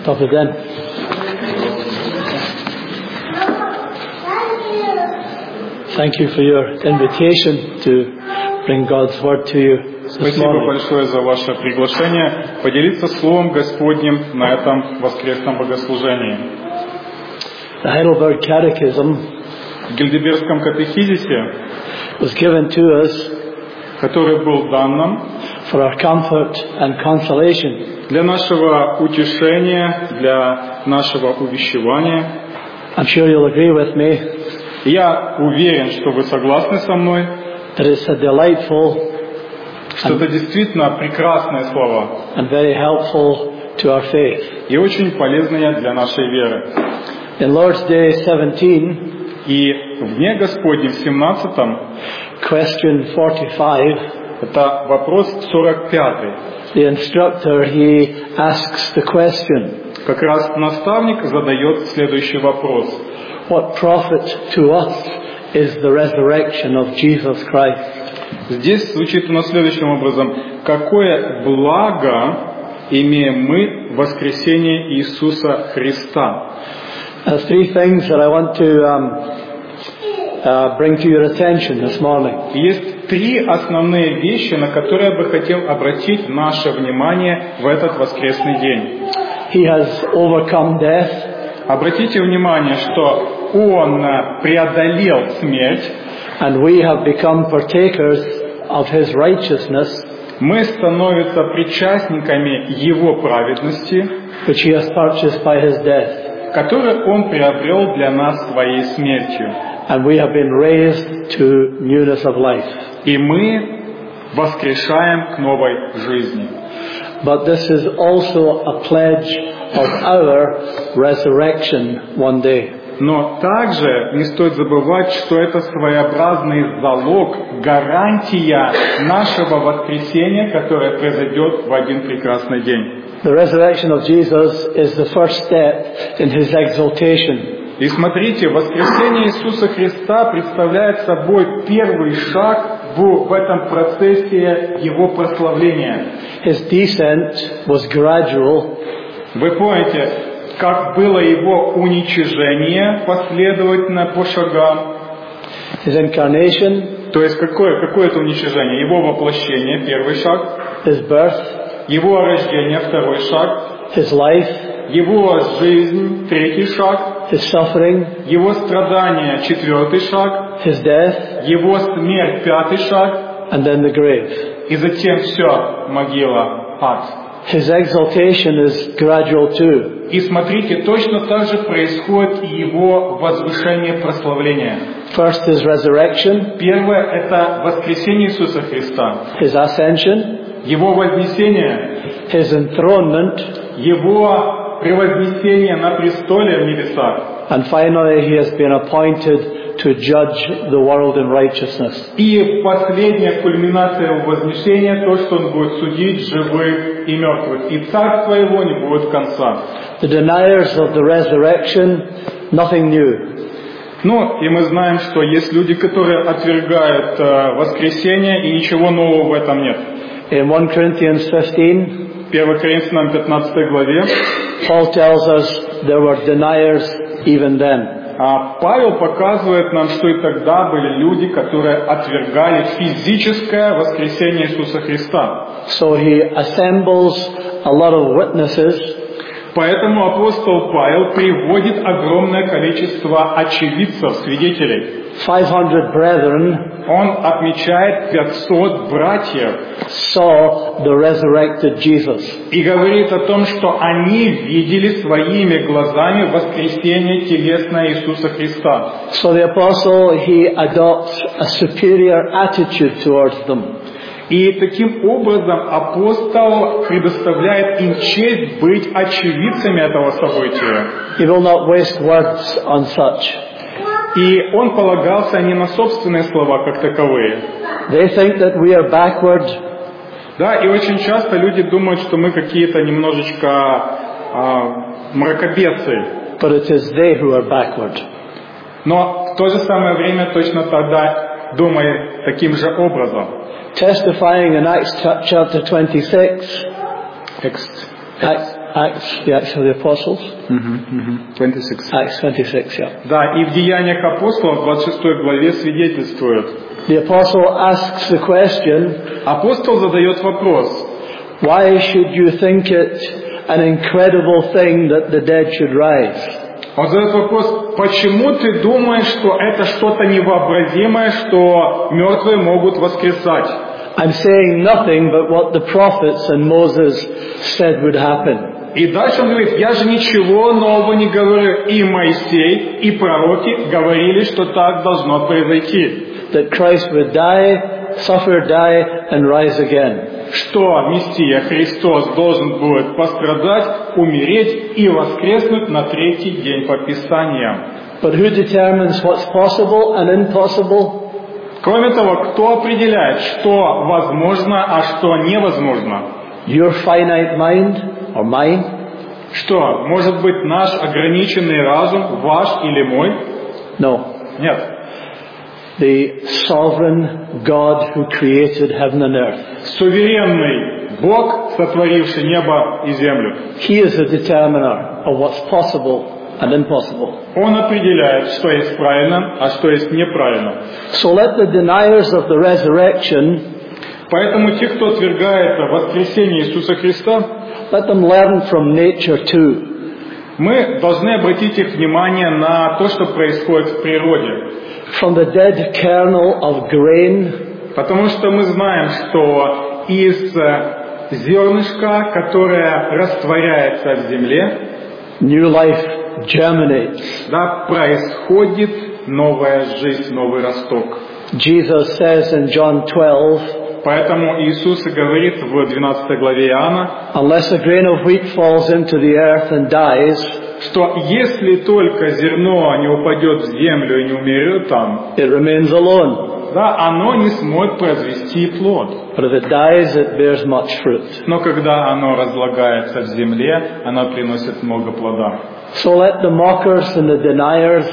Добрый день. Thank you for your invitation to bring God's word to you this Спасибо morning. большое за ваше приглашение поделиться Словом Господним на этом воскресном богослужении. The Heidelberg Catechism В Гильдебергском катехизисе, was given to us который был дан нам for our comfort and consolation. для нашего утешения, для нашего увещевания. I'm sure you'll agree with me Я уверен, что вы согласны со мной, that it's a delightful что это действительно прекрасные слова and very helpful to our faith. и очень полезные для нашей веры. In Lord's Day 17, И в Дне Господнем, в 17-м, question 45, это вопрос 45-й. the instructor, he asks the question, Как раз наставник задает следующий вопрос. what profit to us is the resurrection of Jesus Christ? Здесь звучит у нас следующим образом. Какое благо имеем мы в воскресении Иисуса Христа? Three things that I want to bring to your attention this morning. Есть три основные вещи, на которые я бы хотел обратить наше внимание в этот воскресный день. He has overcome death. Обратите внимание, что Он преодолел смерть. And we have become partakers of His righteousness, Мы становимся причастниками Его праведности, which He has purchased by His death. который Он приобрел для нас своей смертью. And we have been raised to newness of life. И мы воскрешаем к новой жизни. But this is also a pledge of our resurrection one day. Но также не стоит забывать, что это своеобразный залог, гарантия нашего воскресения, которое произойдет в один прекрасный день. The resurrection of Jesus is the first step in His exaltation. И смотрите, воскресение Иисуса Христа представляет собой первый шаг в этом процессе Его прославления. His descent was gradual, Вы помните, как было Его уничижение последовательно по шагам? His incarnation, То есть какое это уничижение? Его воплощение, первый шаг. His birth, Его рождение, второй шаг. His life, Его жизнь, третий шаг. His suffering, Его страдания, четвертый шаг. His death, Его смерть, пятый шаг. and then the grave. И затем все, могила, ад. His exaltation is gradual too. И смотрите, точно так же происходит и Его возвышение, прославление. First His resurrection, Первое – это воскресение Иисуса Христа. His ascension, Его вознесение, His enthronement, Его превознесение на престоле в небесах. and finally He has been appointed to judge the world in righteousness. И последняя кульминация Его вознесения – то, что Он будет судить живых и мертвых. И царство Его не будет конца. The deniers of the resurrection, nothing new. Ну, и мы знаем, что есть люди, которые отвергают воскресение, и ничего нового в этом нет. In 1 Corinthians 15, 1 Коринфянам 15 главе Paul tells us there were deniers even then. Павел показывает нам, что и тогда были люди, которые отвергали физическое воскресение Иисуса Христа. So he assembles a lot of witnesses. Поэтому апостол Павел приводит огромное количество очевидцев, свидетелей. 500 brethren Он отмечает 500 братьев saw the resurrected Jesus. и говорит о том, что они видели своими глазами воскресение телесное Иисуса Христа. So the apostle, he adopts a superior attitude towards them. И таким образом апостол предоставляет им честь быть очевидцами этого события. He will not waste words on such. И он полагался не на собственные слова как таковые. They think that we are backward. Да, и очень часто люди думают, что мы какие-то немножечко мракобесы. But it is they who are backward. Но в то же самое время точно тогда думает таким же образом. Testifying in Acts chapter 26, Acts of the Apostles. 26. Acts 26, yeah. Да, и в Деяниях апостолов, 26 главе, свидетельствует. The apostle asks the question, Апостол задает вопрос. why should you think it an incredible thing that the dead should rise? Он задает вопрос, почему ты думаешь, что это что-то невообразимое, что мертвые могут воскресать? I'm saying nothing but what the prophets and Moses said would happen. И дальше он говорит, я же ничего нового не говорю. И Моисей, и пророки говорили, что так должно произойти. That Christ would die, suffer, die, and rise again. Что Мессия Христос должен будет пострадать, умереть и воскреснуть на третий день по Писаниям. But who determines what's possible and impossible? Кроме того, кто определяет, что возможно, а что невозможно? Your finite mind or mine? Что, может быть, наш ограниченный разум, ваш или мой? No. Нет. The sovereign God who created heaven and earth. Суверенный Бог, сотворивший небо и землю. He is the determiner of what's possible and impossible. Он определяет, что есть правильно, а что есть неправильно. So let the deniers of the resurrection, Поэтому те, кто отвергает воскресение Иисуса Христа, let them learn from nature too. мы должны обратить их внимание на то, что происходит в природе. From the dead kernel of grain, Потому что мы знаем, что из зернышка, которое растворяется в земле, new life germinates. да, происходит новая жизнь, новый росток. Jesus says in John 12, Поэтому Иисус и говорит в 12 главе Иоанна, unless a grain of wheat falls into the earth and dies, что если только зерно не упадет в землю и не умрет там, it remains alone. да, оно не сможет произвести плод. But if it dies, it bears much fruit. Но когда оно разлагается в земле, оно приносит много плода. So let the mockers and the deniers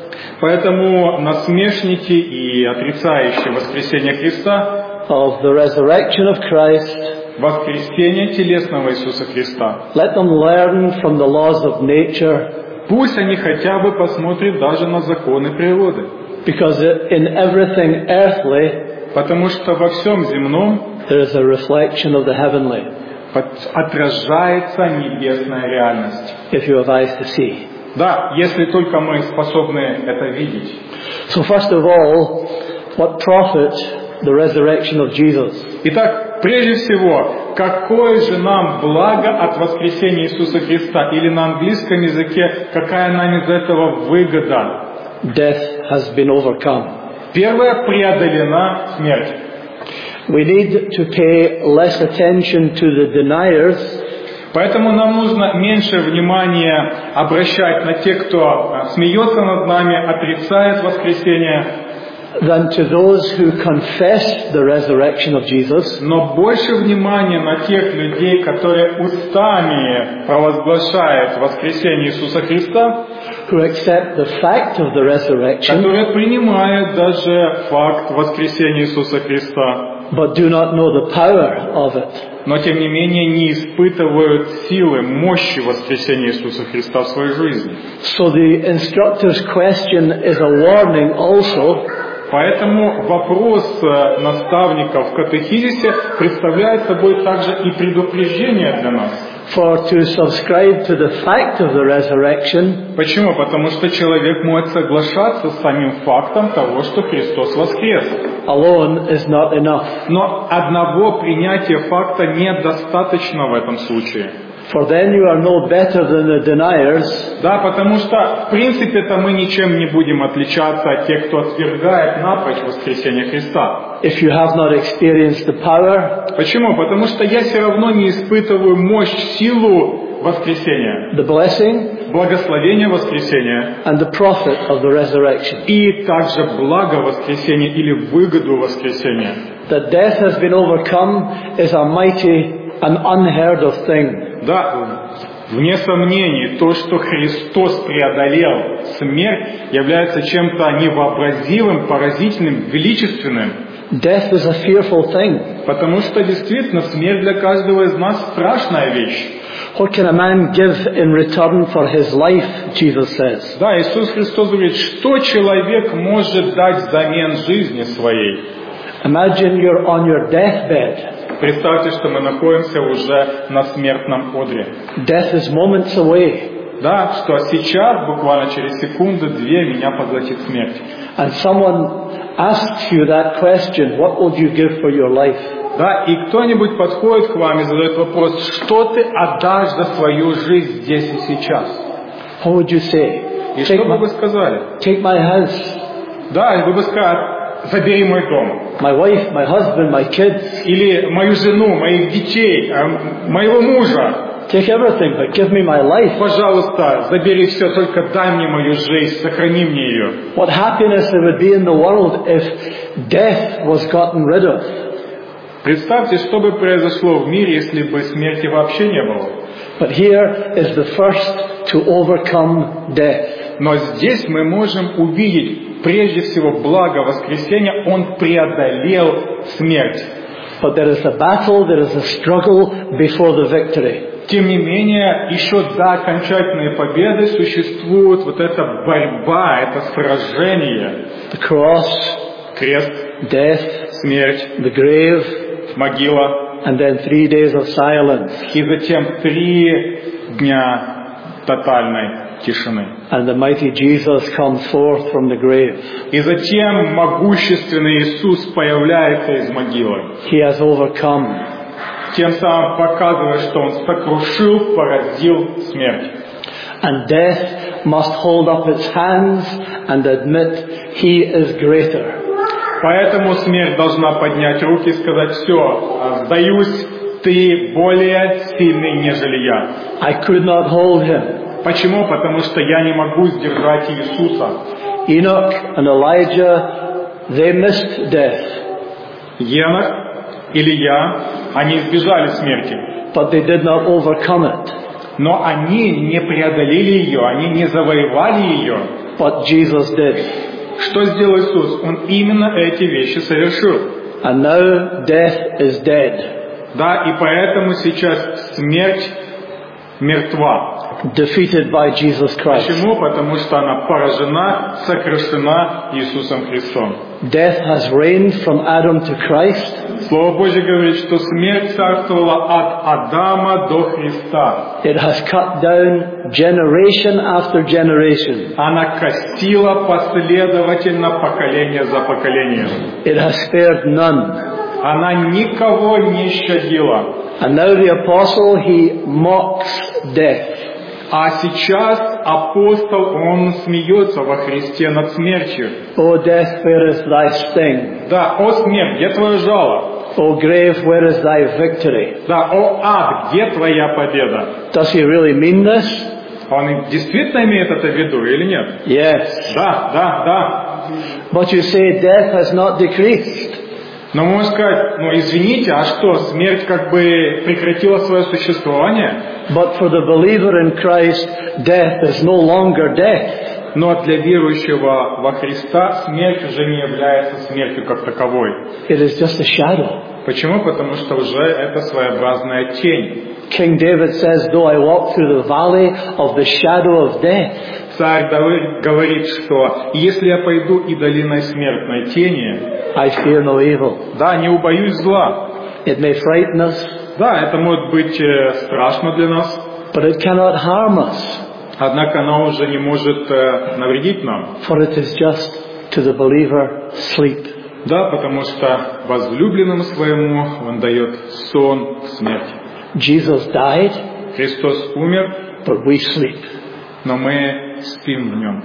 Поэтому насмешники и отрицающие воскресение Христа, of the resurrection of Christ, воскресение телесного Иисуса Христа, let them learn from the laws of nature, пусть они хотя бы посмотрят даже на законы природы. because in everything earthly Потому что во всем земном there is a reflection of the heavenly, отражается небесная реальность. if you have eyes to see. Да, если только мы способны это видеть. So first of all, what profit the resurrection of Jesus? Итак, прежде всего, какое же нам благо от воскресения Иисуса Христа? Или на английском языке, какая нам из этого выгода? Death has been overcome. Первое, преодолена смерть. We need to pay less attention to the deniers Поэтому нам нужно меньше внимания обращать на тех, кто смеется над нами, отрицает воскресение, than to those who confess the resurrection of Jesus, но больше внимания на тех людей, которые устами провозглашают воскресение Иисуса Христа, who accept the fact of the resurrection, которые принимают даже факт воскресения Иисуса Христа, but do not know the power of it. но тем не менее не испытывают силы, мощи воскресения Иисуса Христа в своей жизни. So the instructor's question is a warning also Поэтому вопрос наставников в катехизисе представляет собой также и предупреждение для нас. for to subscribe to the fact of the resurrection. Почему? Потому что человек может соглашаться с самим фактом того, что Христос воскрес. Alone is not enough. Но одного принятия факта недостаточно в этом случае. For then you are no better than the deniers, Да, потому что, в принципе-то, мы ничем не будем отличаться от тех, кто отвергает напрочь воскресение Христа. if you have not experienced the power, Почему? Потому что я все равно не испытываю мощь, силу воскресения, the blessing, благословение воскресения and the profit of the resurrection. и также благо воскресения или выгоду воскресения. That death has been overcome is a mighty and unheard of thing. Да, вне сомнений, то, что Христос преодолел смерть, является чем-то невообразимым, поразительным, величественным. Death is a fearful thing. Потому что действительно смерть для каждого из нас страшная вещь. What can a man give in return for his life, Jesus says. Да, Иисус Христос говорит, что человек может дать взамен жизни своей? Imagine you're on your deathbed. Представьте, что мы находимся уже на смертном одре. Death is moments away. Да, что сейчас, буквально через секунду-две, меня поглотит смерть. And someone asks you that question, what would you give for your life? Да, и кто-нибудь подходит к вам и задает вопрос, что ты отдашь за свою жизнь здесь и сейчас? What would you say? И что бы вы сказали? Take my house. Да, и вы бы сказали, забери мой дом. My wife, my husband, my kids. Или мою жену, моих детей, моего мужа. Take everything, but give me my life. Пожалуйста, забери все, только дай мне мою жизнь, сохрани мне ее. What happiness there would be in the world if death was gotten rid of. Представьте, что бы произошло в мире, если бы смерти вообще не было. But here is the first to overcome death. Но здесь мы можем увидеть, прежде всего, благо воскресения, Он преодолел смерть. But there is a battle, there is a struggle before the victory. Тем не менее, еще до окончательной победы существует вот эта борьба, это сражение. The cross, Крест, death, смерть, the grave, могила, and then 3 days of silence. и затем 3 дня тотальной тишины. And the mighty Jesus comes forth from the grave. И затем могущественный Иисус появляется из могилы. He has overcome. Тем самым показывая, что Он сокрушил, поразил смерть. And death must hold up its hands and admit He is greater. Поэтому смерть должна поднять руки и сказать, все, сдаюсь, ты более сильный, нежели я. I could not hold Him. Почему? Потому что я не могу сдержать Иисуса. Enoch and Elijah, they missed death. Енох, Илия, они избежали смерти. But they did not overcome it. Но они не преодолели ее, они не завоевали ее. But Jesus did. Что сделал Иисус? Он именно эти вещи совершил. And now death is dead. Да, и поэтому сейчас смерть мертва. Defeated by Jesus Christ. Почему? Потому что она поражена, сокрушена Иисусом Христом. Death has reigned from Adam to Christ. Слово Божье говорит, что смерть царствовала от Адама до Христа. It has cut down generation after generation. Она косила последовательно поколение за поколением. It has spared none. Она никого не щадила. And now the apostle, he mocks death. А сейчас апостол, он смеется во Христе над смертью. O death, where is thy sting? Да, о смерть, где твое жало? O grave, where is thy victory? Да, о ад, где твоя победа? Does he really mean this? Он действительно имеет это в виду или нет? Yes. Да. But you say death has not decreased. Но можно сказать, извините, а что, смерть как бы прекратила свое существование? But for the believer in Christ, death is no longer death. Но для верующего во Христа смерть уже не является смертью как таковой. It is just a shadow. Почему? Потому что уже это своеобразная тень. King David says, though I walk through the valley of the shadow of death. Царь Давид говорит, что если я пойду и долиной смертной тени, I fear no evil. Да, не убоюсь зла. It may frighten us. Да, это может быть страшно для нас. But it cannot harm us. Однако оно уже не может навредить нам. For it is just to the believer sleep. Да, потому что возлюбленному своему Он дает сон смерти. Jesus died. Христос умер, but we sleep. Но мы спим в Нем.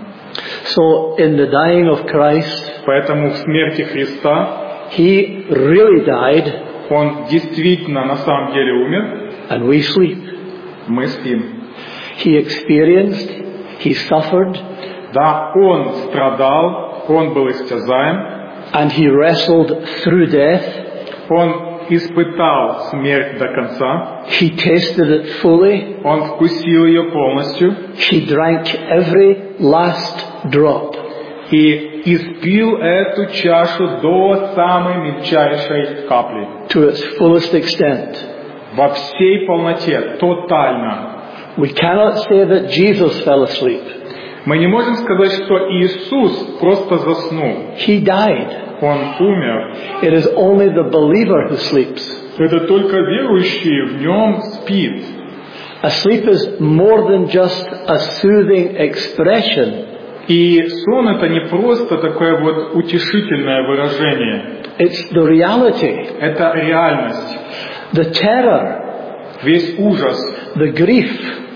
So in the dying of Christ, поэтому в смерти Христа He really died, Он действительно на самом деле умер, and we sleep. Мы спим. He experienced, He suffered, да, Он страдал, Он был истязаем, and He wrestled through death. Он испытал смерть до конца. He tasted it fully. Он вкусил ее полностью. He drank every last drop. И испил эту чашу до самой мельчайшей капли. To its fullest extent. во всей полноте, тотально. We cannot say that Jesus fell asleep. Мы не можем сказать, что Иисус просто заснул. He died. Он умер. It is only the believer who sleeps. Это только верующий в Нем спит. A sleep is more than just a soothing expression. И сон это не просто такое вот утешительное выражение. It's the reality. Это реальность. The terror, Весь ужас, the grief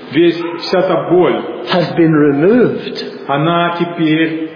вся та боль, has been removed. она теперь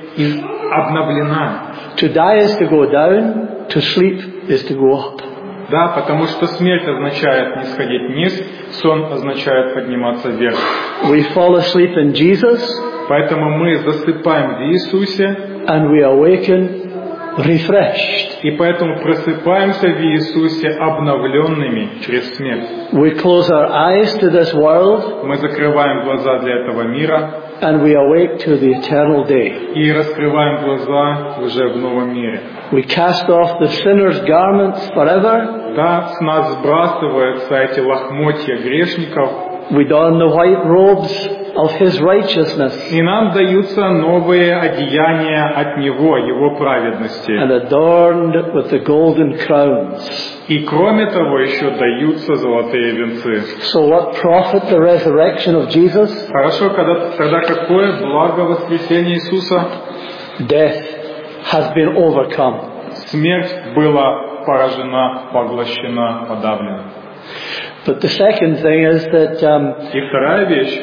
обновлена. To die is to go down, to sleep is to go up. Да, потому что смерть означает не сходить вниз, сон означает подниматься вверх. We fall asleep in Jesus, Поэтому мы засыпаем в Иисусе, and we awaken refreshed. и поэтому просыпаемся в Иисусе обновленными через смерть. We close our eyes to this world, Мы закрываем глаза для этого мира and we awake to the eternal day. и раскрываем глаза уже в новом мире. We cast off the sinner's garments forever. Да, с нас сбрасываются эти лохмотья грешников, We don the white robes of His righteousness, и нам даются новые одеяния от Него, Его праведности. and adorned with the golden crowns. И кроме того еще даются золотые венцы. So what profit the resurrection of Jesus? Хорошо, тогда какое благо воскресения Иисуса? Death has been overcome. Смерть была поражена, поглощена, подавлена. But the second thing is that И вторая вещь,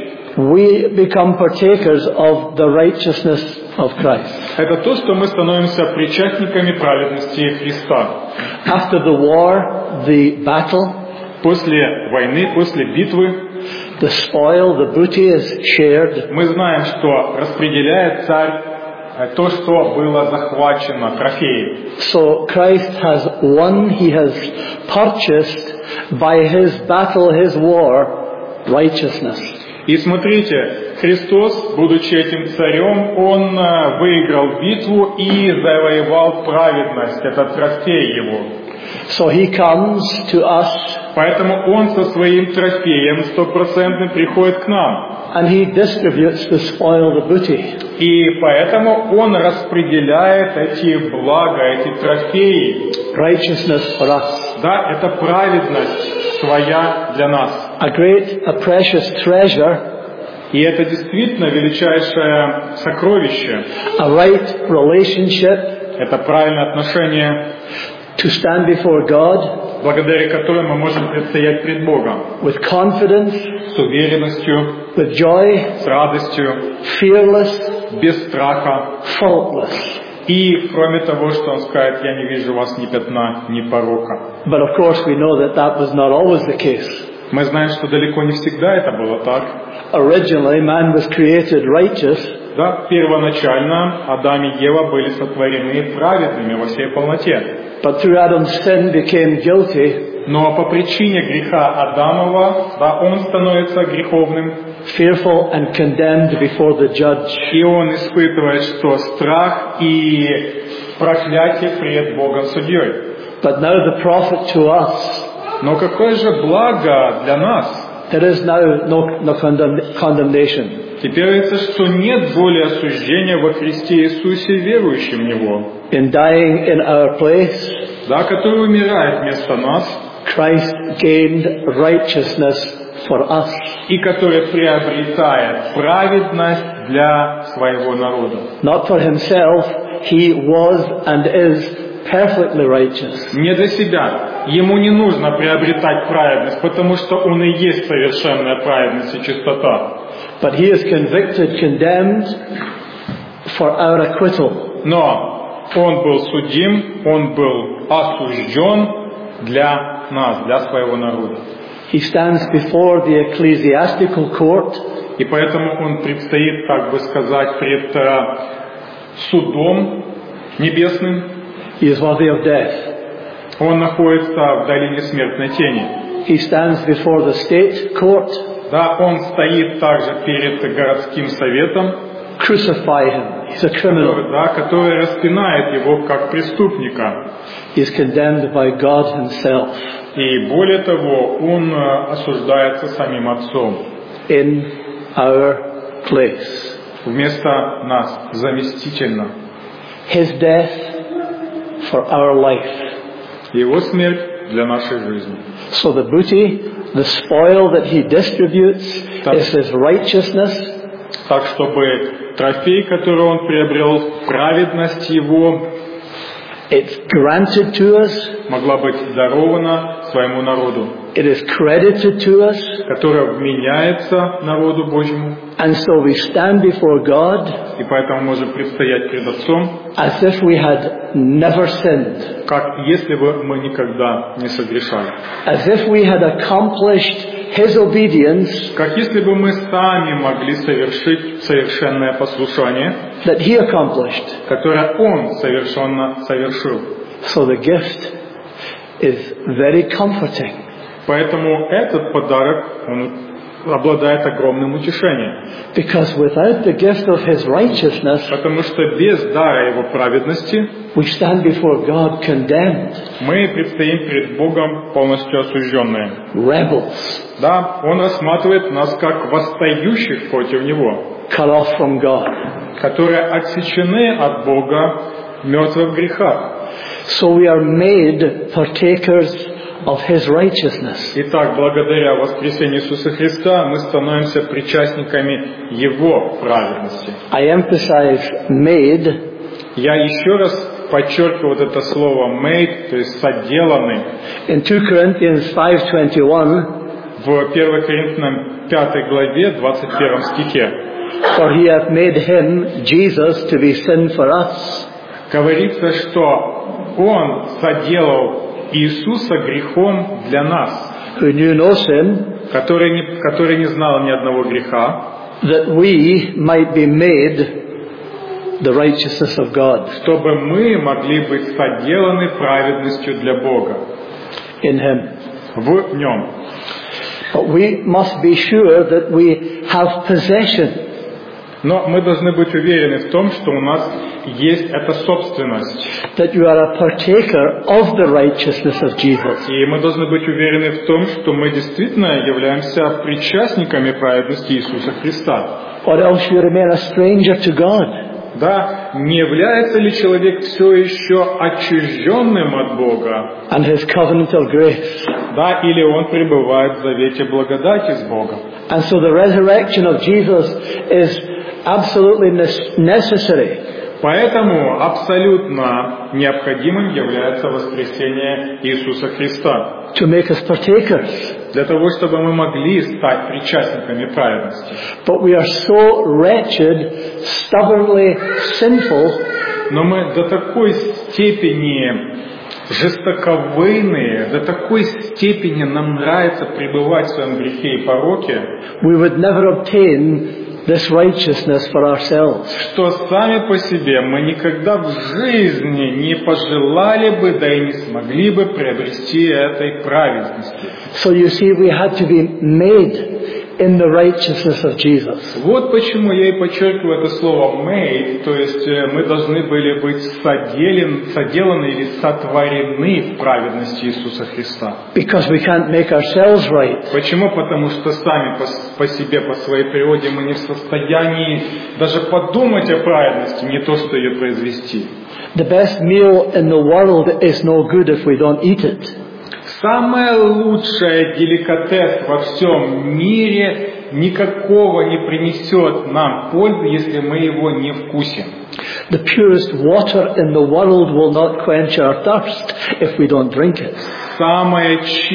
we become partakers of the righteousness of Christ. это то, что мы становимся причастниками праведности Христа. After the war, the battle, После войны, после битвы, the spoil, the booty is shared. мы знаем, что распределяет царь то, что было захвачено, трофеи. So Christ has won, He has purchased by His battle, His war, righteousness. И смотрите, Христос, будучи этим царем, Он выиграл битву и завоевал праведность, это трофей Его. So He comes to us Поэтому Он со своим трофеем стопроцентно приходит к нам. and He distributes the spoil, the booty. И поэтому Он распределяет эти блага, эти трофеи. Righteousness for us. Да, это праведность своя для нас. A precious treasure, И это действительно величайшее сокровище. a right relationship Это правильное отношение, to stand before God благодаря которому мы можем предстоять пред Богом. with confidence, С уверенностью, with joy, с радостью, fearless, без страха. faultless. И кроме того, что Он скажет, я не вижу у вас ни пятна, ни порока. But of course we know that that was not always the case. Мы знаем, что далеко не всегда это было так. Originally man was created righteous, Да, первоначально Адам и Ева были сотворены праведными во всей полноте. but through Adam's sin became guilty, Но по причине греха Адамова, да, он становится греховным, fearful and condemned before the judge. и он испытывает что? Страх и проклятие пред Богом судьей. But now the prophet to us, Но какое же благо для нас? there is now no condemnation. Теперь говорится, что нет более осуждения во Христе Иисусе, верующим в Него, In dying in our place, да, который умирает вместо нас, Christ gained righteousness for us. и который приобретает праведность для своего народа. Not for himself, he was and is perfectly righteous. Не для себя. Ему не нужно приобретать праведность, потому что он и есть совершенная праведность и чистота. But he is convicted, condemned for our acquittal. Но он был судим, он был осужден для нас, для своего народа. He stands before the ecclesiastical court, И поэтому он предстоит, так бы сказать, пред судом небесным. he is worthy of death. Он находится в долине смертной тени. He stands before the state court. Да, он стоит также перед городским советом, Crucify him. He's a criminal. который распинает его как преступника. He is condemned by God Himself И более того, Он осуждается самим Отцом in our place. вместо нас, заместительно. His death for our life. Его смерть для нашей жизни. So the booty, the spoil that He distributes is His righteousness. Так, чтобы трофей, который Он приобрел, праведность Его, It's granted to us. могла быть дарована своему народу, It is credited to us. которая вменяется народу Божьему. And so we stand before God И поэтому можем предстоять пред Отцом, as if we had never sinned. как если бы мы никогда не согрешали. As if we had accomplished His obedience Как если бы мы сами могли совершить совершенное послушание, that He accomplished. которое Он совершенно совершил. So the gift is very comforting. Поэтому этот подарок, он обладает огромным утешением. Because without the gift of His righteousness, Потому что без дара Его праведности we stand before God condemned, мы предстоим перед Богом полностью осужденные. rebels, Да, Он рассматривает нас как восстающих против Него, cut off from God. которые отсечены от Бога, мертвы в грехах. So we are made partakers of His righteousness. Итак, благодаря воскресению Иисуса Христа мы становимся причастниками Его праведности. I emphasize made Я еще раз подчеркиваю вот это слово made, то есть соделанный. in 2 Corinthians 5:21. В 1 Коринфянам 5 главе, 21 стихе For He hath made Him, Jesus, to be sin for us, говорится, что Он соделал Иисуса грехом для нас, who knew no sin, который не знал ни одного греха, that we might be made the righteousness of God чтобы мы могли быть соделаны праведностью для Бога in Him. в Нем. But we must be sure that we have possession. Но мы должны быть уверены в том, что у нас есть эта собственность. That you are a partaker of the righteousness of Jesus. И мы должны быть уверены в том, что мы действительно являемся причастниками праведности Иисуса Христа. Or else you remain a stranger to God. Да, не является ли человек все еще отчужденным от Бога? And His covenantal grace. Да, или он пребывает в завете благодати с Богом? And so the resurrection of Jesus is absolutely necessary. Поэтому абсолютно необходимым является воскресение Иисуса Христа. To make us partakers. Для того, чтобы мы могли стать причастниками праведности. But we are so wretched, stubbornly sinful, Но мы до такой степени жестоковыйные, до такой степени нам нравится пребывать в своем грехе и пороке, we would never obtain this righteousness for ourselves. что сами по себе мы никогда в жизни не пожелали бы, да и не смогли бы приобрести этой праведности. So you see, we had to be made in the righteousness of Jesus. Вот почему я и подчеркиваю это слово made, то есть мы должны были быть соделаны или сотворены в праведности Иисуса Христа. Because we can't make ourselves right. Почему? Потому что сами по себе, по своей природе мы не в состоянии даже подумать о праведности, не то что ее произвести. The best meal in the world is no good if we don't eat it. Самое лучшее деликатес во всем мире никакого не принесет нам пользы, если мы его не вкусим. The purest water in the world will not quench our thirst if we don't drink it. Самая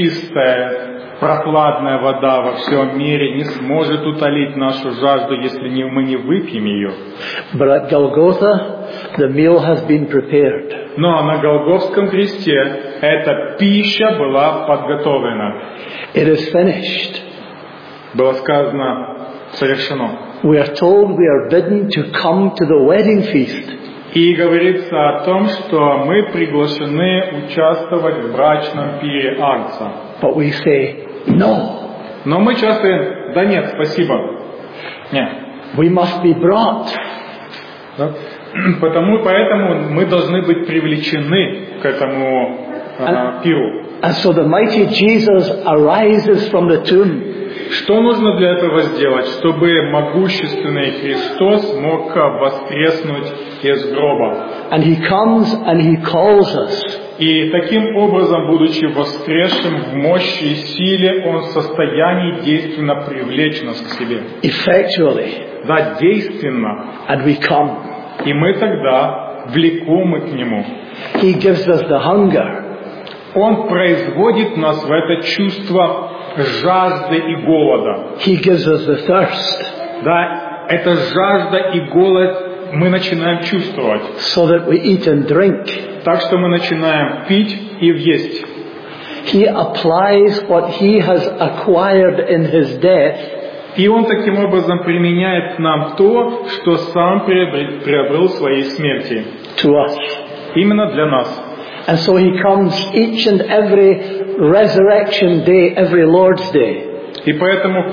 чистая, прохладная вода во всем мире не сможет утолить нашу жажду, если мы не выпьем ее. But at Golgotha, the meal has been prepared. Но на Голгофском кресте эта пища была подготовлена. It is finished. Было сказано, совершено. We are told we are bidden to come to the wedding feast. И говорится о том, что мы приглашены участвовать в брачном пире Агнца. But we say, no. Но мы часто говорим, да нет, спасибо. Нет. We must be brought. Да? Поэтому мы должны быть привлечены к этому пиру. And so the mighty Jesus arises from the tomb. Что нужно для этого сделать, чтобы могущественный Христос мог воскреснуть из гроба? And he comes and he calls us. И таким образом, будучи воскресшим в мощи и силе, Он в состоянии действенно привлечь нас к себе. Effectually. Да, действенно. And we come. И мы тогда влекомы к Нему. He gives us the hunger. Он производит нас в это чувство жажды и голода. He gives us the thirst. Да, эта жажда и голод мы начинаем чувствовать. So that we eat and drink. Так что мы начинаем пить и есть. He applies what he has acquired in his death. И Он таким образом применяет к нам то, что Сам приобрел в своей смерти. To us. Именно для нас. And so he comes each and every resurrection day, every Lord's Day. И поэтому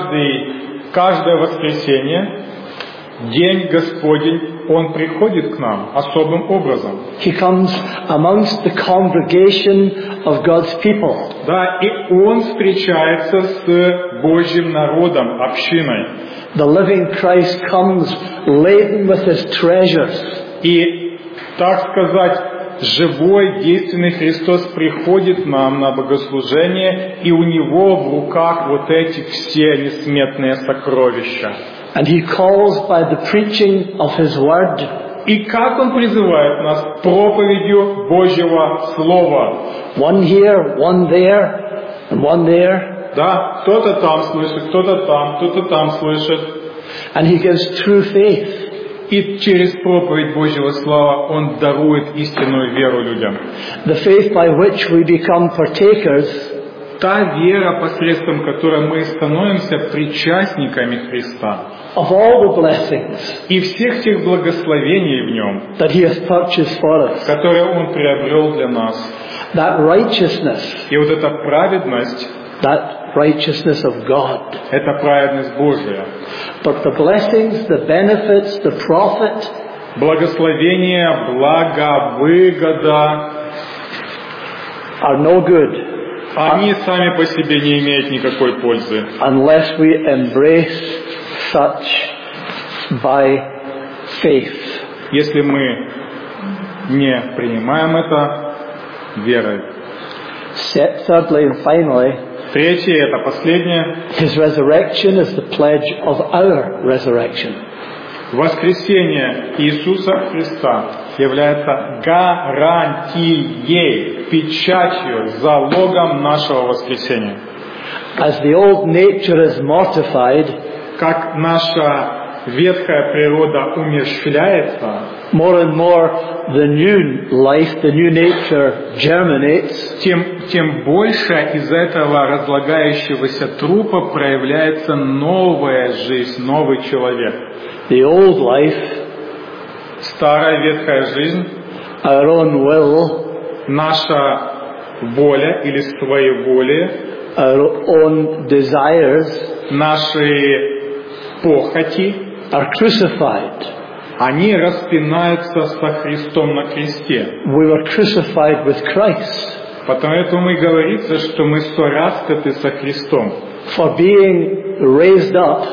каждое воскресенье, день Господень, Он приходит к нам особым образом. He comes amongst the congregation of God's people. Да, и Он встречается с Божьим народом, общиной. The living Christ comes laden with his treasures. И, так сказать, живой, действенный Христос приходит к нам на богослужение, и у Него в руках вот эти все несметные сокровища. And he calls by the preaching of his word. И как Он призывает нас проповедью Божьего Слова. One here, one there, and one there. Да, кто-то там слышит, кто-то там слышит. And he gives true faith. И через проповедь Божьего Слова Он дарует истинную веру людям. The faith by which we become partakers. Та вера, посредством которой мы становимся причастниками Христа. Of all the blessings. И всех тех благословений в Нем, that he has purchased for us. которые Он приобрел для нас. That righteousness. И вот эта праведность. That righteousness of God. Это праведность Божия. But the blessings, the benefits, the profit. Благословение, благо, выгода. Are no good. Они сами по себе не имеют никакой пользы. Unless we embrace such by faith. Если мы не принимаем это верой. Thirdly and finally, третье, это последнее. His resurrection is the pledge of our resurrection. Воскресение Иисуса Христа является гарантией, печатью, залогом нашего воскресения. As the old nature is mortified, как наша ветхая природа умерщвляется, more and more the new life, the new nature germinates, тем больше из этого разлагающегося трупа проявляется новая жизнь, новый человек. The old life, старая ветхая жизнь, our own will, наша воля или своеволие, our own desires, наши похоти, are crucified. Они распинаются со Христом на кресте. We were crucified with Christ. Поэтому и говорится, что мы сораспяты со Христом. For being raised up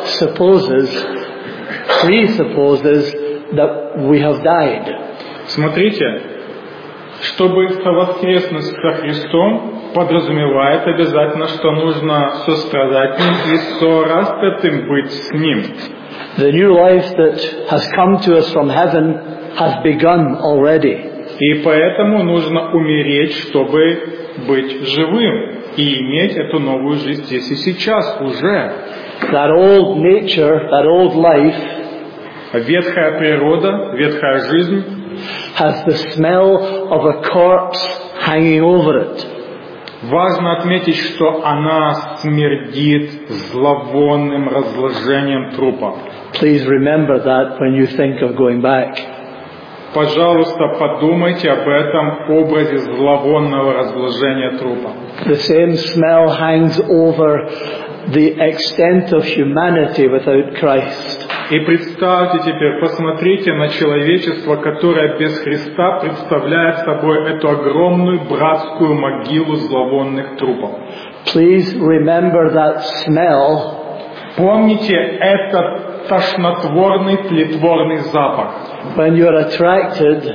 presupposes that we have died. Смотрите, чтобы воскреснуть со Христом, подразумевает обязательно, что нужно сострадательным и сораспятым быть с Ним. The new life that has come to us from heaven has begun already. И поэтому нужно умереть, чтобы быть живым и иметь эту новую жизнь здесь и сейчас уже. That old nature, that old life, ветхая природа, ветхая жизнь, has the smell of a corpse hanging over it. Важно отметить, что она смердит зловонным разложением трупа. Please remember that when you think of going back. пожалуйста, подумайте об этом образе зловонного разложения трупа. The same smell hangs over the extent of humanity without Christ. И представьте теперь, посмотрите на человечество, которое без Христа представляет собой эту огромную братскую могилу зловонных трупов. Please remember that smell. Помните этот тошнотворный, тлетворный запах. When you're attracted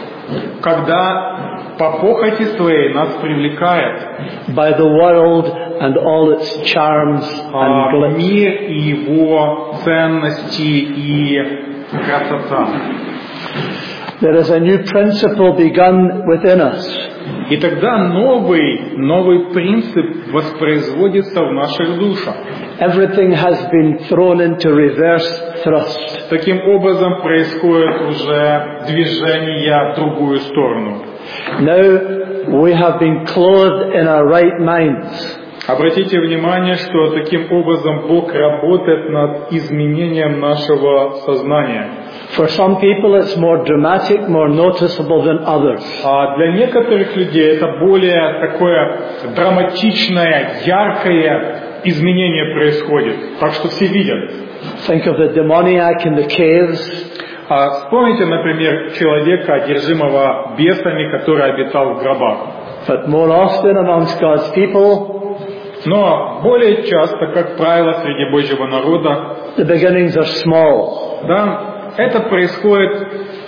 Когда по похоти своей нас привлекает by the world and all its charms and glitz. мир и его ценности и красота. There is a new principle begun within us. И тогда новый принцип воспроизводится в наших душах. Everything has been thrown into reverse thrust. Таким образом происходит уже движение в другую сторону. Now we have been clothed in our right minds. Обратите внимание, что таким образом Бог работает над изменением нашего сознания. For some people it's more dramatic, more noticeable than others. А для некоторых людей это более такое драматичное, яркое изменение происходит. Так что все видят. Think of the demoniac in the caves. Вспомните, например, человека, одержимого бесами, который обитал в гробах. But more often amongst God's people, Но более часто, как правило, среди Божьего народа, the beginnings are small. да, это происходит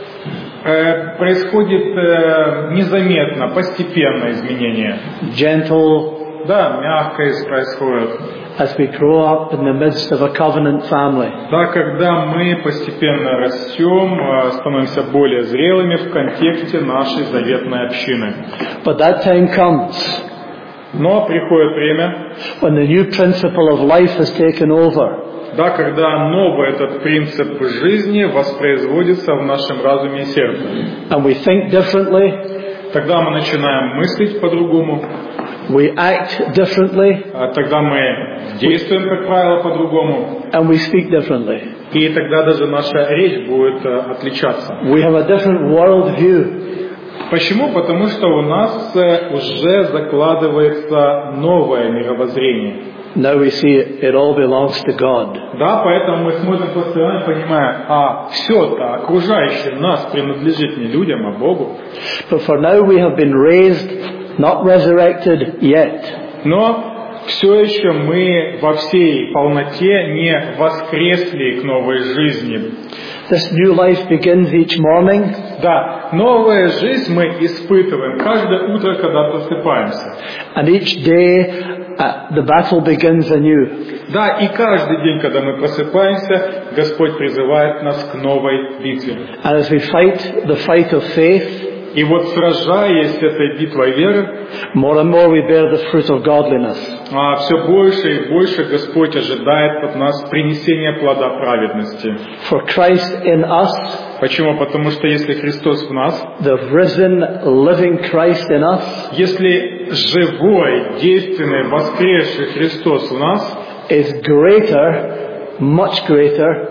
незаметно, постепенно изменение. Gentle, Да, мягко происходит. as we grow up in the midst of a covenant family. Да, когда мы постепенно растем, становимся более зрелыми в контексте нашей заветной общины. But that time comes Но приходит время, when the new principle of life is taken over. да, когда новый этот принцип жизни воспроизводится в нашем разуме и сердце. And we think differently, Тогда мы начинаем мыслить по-другому, we act differently, тогда мы действуем, как правило, по-другому, and we speak differently. и тогда даже наша речь будет отличаться. We have a different worldview. Почему? Потому что у нас уже закладывается новое мировоззрение. Now we see it all belongs to God. Да, поэтому мы смотрим по сторонам и понимаем, все-то окружающее нас принадлежит не людям, а Богу. But for now we have been raised, not resurrected yet. Но все еще мы во всей полноте не воскресли к новой жизни. This new life begins each morning. Да, новая жизнь мы испытываем каждое утро, когда просыпаемся. And each day the battle begins anew. Да, и каждый день, когда мы просыпаемся, Господь призывает нас к новой битве. And as we fight the fight of faith, И вот сражаясь этой битвой веры, more and more we bear the fruit of godliness. все больше и больше Господь ожидает от нас принесения плода праведности. For Christ in us, Почему? Потому что если Христос в нас, the risen, living Christ in us, если живой, действенный, воскресший Христос в нас, is greater, much greater,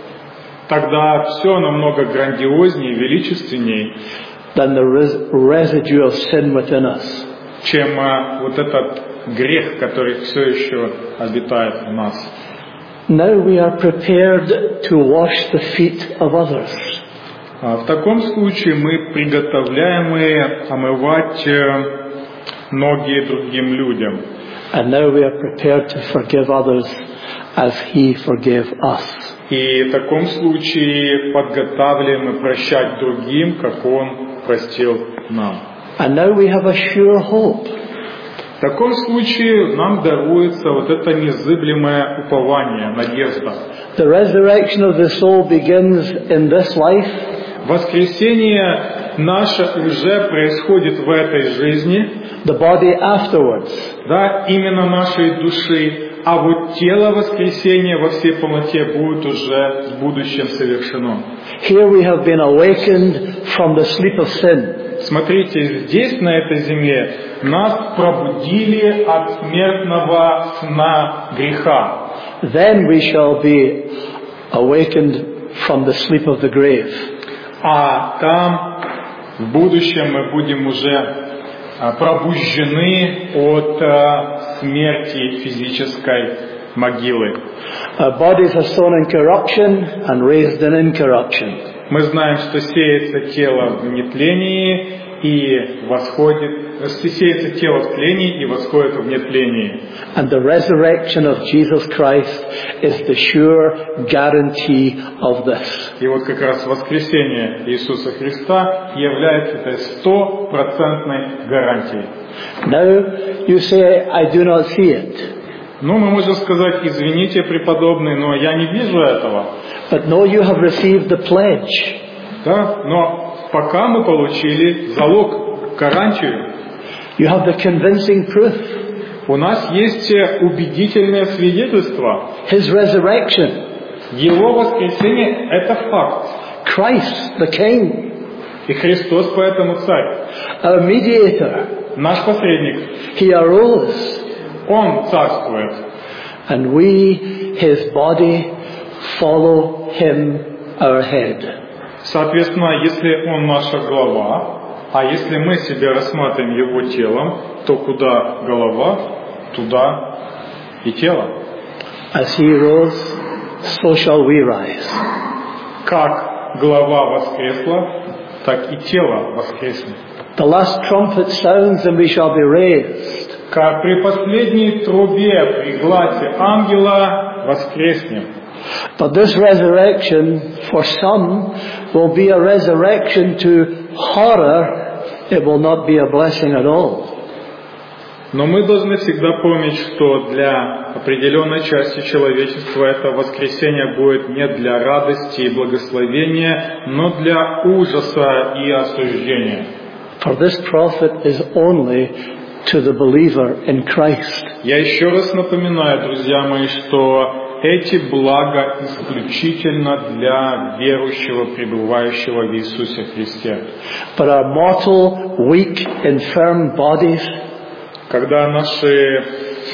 тогда все намного грандиознее, величественнее, than the residue of sin within us. чем вот этот грех, который все еще обитает в нас. Now we are prepared to wash the feet of others. В таком случае мы приготовляемы омывать ноги другим людям. And now we are prepared to forgive others as He forgave us. И в таком случае подготавливаемы прощать другим, как Он простил нам. And now we have a sure hope. В таком случае нам даруется вот это незыблемое упование, надежда. The resurrection of the soul begins in this life. Воскресение наше уже происходит в этой жизни. The body afterwards. Да, именно нашей души. А вот тело воскресения во всей полноте будет уже в будущем совершено. Here we have been awakened from the sleep of sin. Смотрите, здесь, на этой земле, нас пробудили от смертного сна греха. Then we shall be awakened from the sleep of the grave. а там в будущем мы будем уже пробуждены от смерти физической могилы. Our bodies are sown in corruption and raised in incorruption. Мы знаем, что сеется тело в нетлении и сеется тело в тлении и восходит в нетлении. And the resurrection of Jesus Christ is the sure guarantee of this. И вот как раз воскресение Иисуса Христа является этой 100% гарантией. Now you say, I do not see it. Ну, мы можем сказать, извините, преподобный, но я не вижу этого. But no, you have received the pledge. Да, но пока мы получили залог, гарантию. You have the convincing proof. У нас есть убедительное свидетельство. His resurrection. Его воскресение – это факт. Christ, the King. И Христос поэтому царь. Our mediator. Наш посредник. He arose. Он царствует. And we, His body, follow Him, our head. Соответственно, если Он наша глава, а если мы себя рассматриваем Его телом, то куда голова, туда и тело. As He rose, so shall we rise. Как глава воскресла, так и тело воскреснет. The last trumpet sounds and we shall be raised. Как при последней трубе, при гласе ангела воскреснем. But this resurrection, for some, will be a resurrection to horror. It will not be a blessing at all. Но мы должны всегда помнить, что для определенной части человечества это воскресение будет не для радости и благословения, но для ужаса и осуждения. For this prophet is only to the believer in Christ. Я еще раз напоминаю, друзья мои, что эти блага исключительно для верующего, пребывающего в Иисусе Христе. But our mortal, weak, infirm bodies, когда наши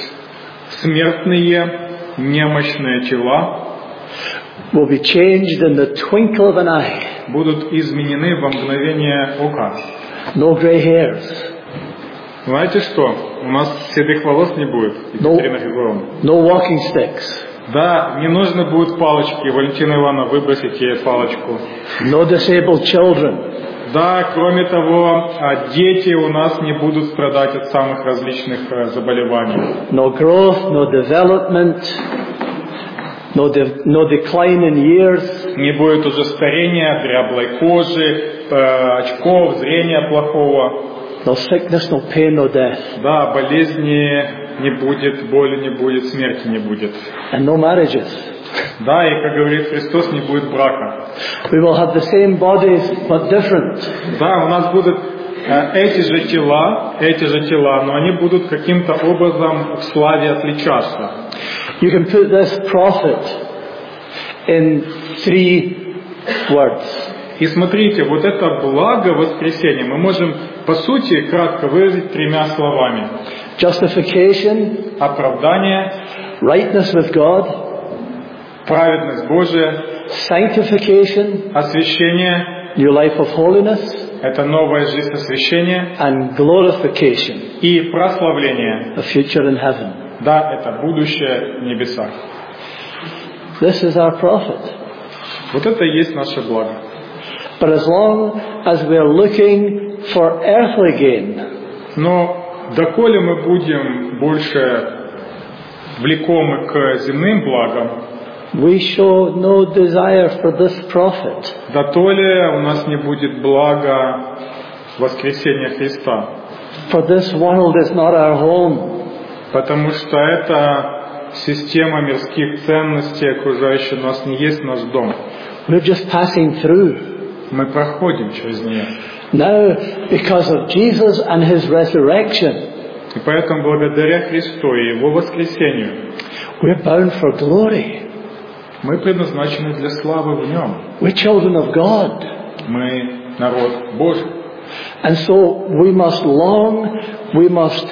смертные, немощные тела will be changed in the twinkle of an eye. Будут изменены во мгновение ока. No gray hairs. Знаете что? У нас седых волос не будет. No walking sticks. Да, не нужно будет палочки. Валентина Ивановна, выбросите ей палочку. No disabled children. Да, кроме того, дети у нас не будут страдать от самых различных заболеваний. No growth, no development, no decline in years. Не будет уже старения, дряблой кожи, очков, зрения плохого. No sickness, no pain, no death. Да, болезни не будет, боли не будет, смерти не будет. And no marriages. Да, и как говорит Христос, не будет брака. We will have the same bodies, but different. Да, у нас будут эти же тела, но они будут каким-то образом в славе отличаться. You can put this prophet in 3 words. И смотрите, вот это благо воскресения мы можем, по сути, кратко выразить 3 словами. Justification, оправдание, rightness with God, праведность Божия, sanctification, освящение, new life of holiness, это новая жизнь освящения, and glorification, и прославление, a future in heaven. Да, это будущее в небесах. This is our prophet. Вот это и есть наше благо. But as long as we are looking for earthly gain, но доколе мы будем больше влекомы к земным благам, we show no desire for this prophet. дотоле у нас не будет блага воскресения Христа. For this world is not our home. Потому что эта система мирских ценностей, окружающая нас, не есть наш дом. We're just passing through. Мы проходим через нее. Now, because of Jesus and His resurrection, и поэтому благодаря Христу и Его воскресению, we're bound for glory. Мы предназначены для славы в Нем. We're children of God. Мы народ Божий. And so we must long, we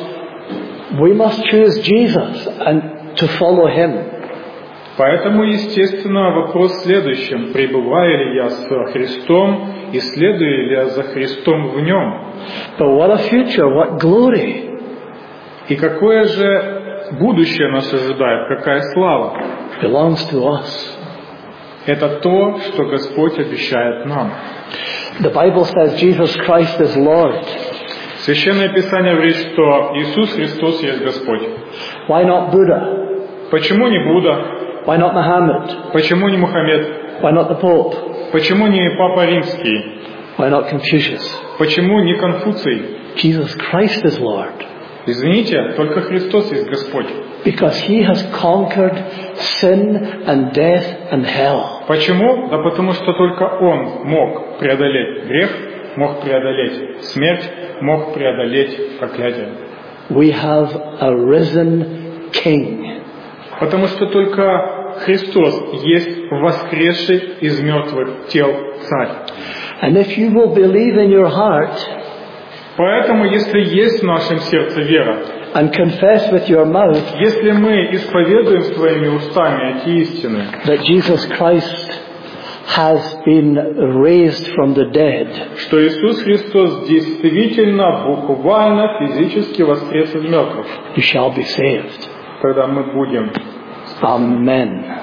must choose Jesus and to follow Him. Поэтому, естественно, вопрос в следующем. Пребываю ли я с Христом и следую ли я за Христом в Нем. But what a future, what glory. И какое же будущее нас ожидает, какая слава. Belongs to us. Это то, что Господь обещает нам. The Bible says Jesus Christ is Lord. Священное Писание говорит, что Иисус Христос есть Господь. Why not Buddha? Почему не Будда? Why not Muhammad? Почему не Мухаммед? Why not the Pope? Почему не Папа Римский? Why not Confucius? Почему не Конфуций? Jesus Christ is Lord. Извините, только Христос есть Господь. Because He has conquered sin and death and hell. Почему? Да потому что только Он мог преодолеть грех, мог преодолеть смерть, мог преодолеть проклятие. We have a risen King. Потому что только Христос есть воскресший из мертвых тел Царь. And if you will believe in your heart Поэтому, если есть в нашем сердце вера, and confess with your mouth если мы исповедуем своими устами эти истины, that Jesus Christ has been raised from the dead, что Иисус Христос действительно, буквально, физически воскрес из мертвых, you shall be saved. тогда мы будем. Amen.